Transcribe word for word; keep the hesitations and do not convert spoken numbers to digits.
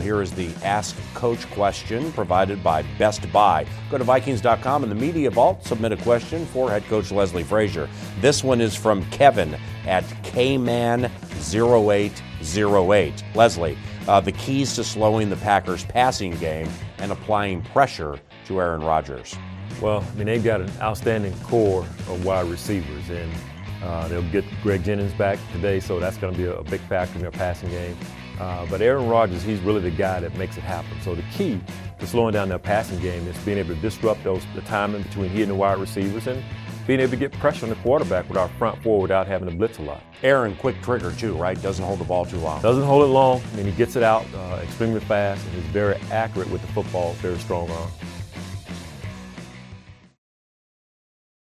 here is the Ask Coach question provided by Best Buy. Go to Vikings dot com in the Media Vault. Submit a question for head coach Leslie Frazier. This one is from Kevin at K man zero eight zero eight. Leslie, uh, the keys to slowing the Packers' passing game and applying pressure to Aaron Rodgers. Well, I mean, they've got an outstanding core of wide receivers, and uh, they'll get Greg Jennings back today, so that's going to be a, a big factor in their passing game. Uh, but Aaron Rodgers, he's really the guy that makes it happen. So the key to slowing down their passing game is being able to disrupt those the timing between he and the wide receivers and being able to get pressure on the quarterback with our front four without having to blitz a lot. Aaron, quick trigger too, right? Doesn't hold the ball too long. Doesn't hold it long. I mean, he gets it out uh, extremely fast, and he's very accurate with the football, very strong arm.